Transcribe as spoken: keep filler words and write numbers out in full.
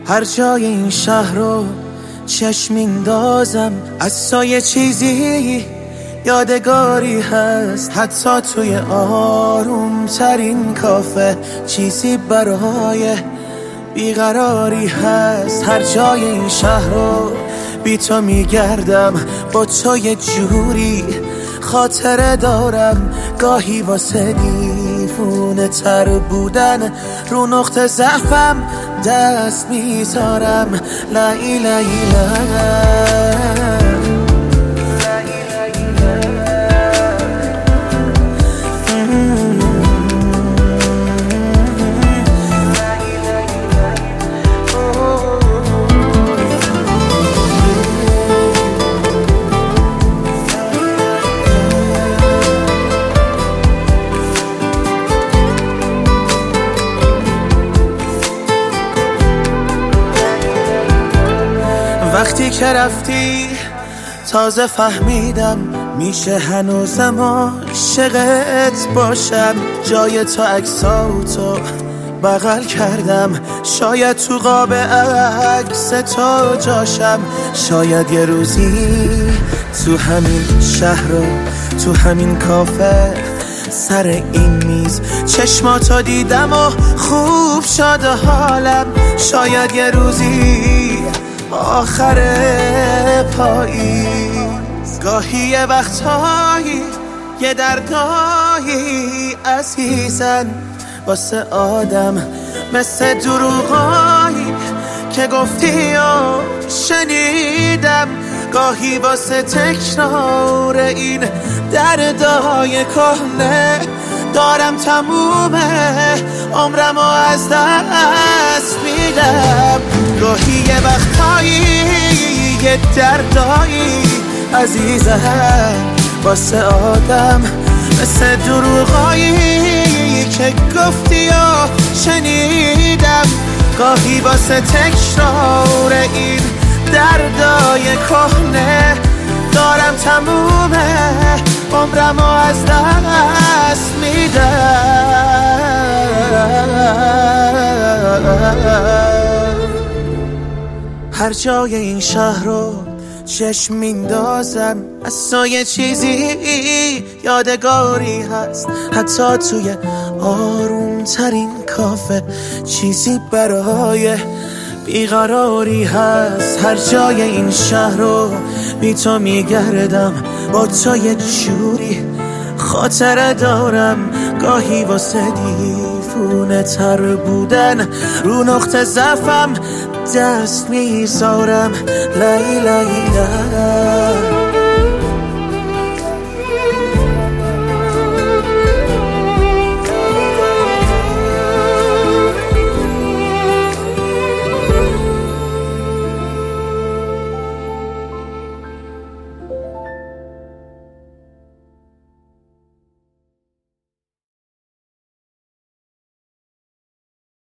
هر جای این شهر رو چشم میندازم، از سایه چیزی یادگاری هست. حتی توی آروم ترین کافه چیزی برای بیقراری هست. هر جای این شهر رو بی تو میگردم، با تو یه جوری خاطره دارم. گاهی واسه دیوونه تر بودن رو نقطه ضعفم دست میذارم. لای لای وقتی که رفتی تازه فهمیدم میشه هنوزم عاشقت باشم. جای تو عکساتو بغل کردم، شاید تو قاب عکس تو جاشم. شاید یه روزی تو همین شهر و تو همین کافه سر این میز چشماتو دیدم و خوب شد حالم. شاید یه روزی آخر پاییز، گاهی یه وقتایی یه دردایی عزیزن واسه آدم مثل دروغایی که گفتی و شنیدم. گاهی واسه تکرار این دردای کهنه دارم تموم عمرمو از دست میدم. گاهی یه وقتایی یه دردایی عزیزم واسه آدم مثل دروغایی که گفتی و شنیدم. گاهی واسه تکرار این دردای کهنه دارم تموم عمرمو از دست میدم. هر جای این شهر رو چشم میندازم، از سایه چیزی یادگاری هست. حتی توی آروم ترین کافه چیزی برای بیقراری هست. هر جای این شهر رو بی تو میگردم، با تو یه جوری خاطره دارم. گاهی واسه دیوونه تر بودن رو نقطه ضعفم دست میذارم. لای لای لای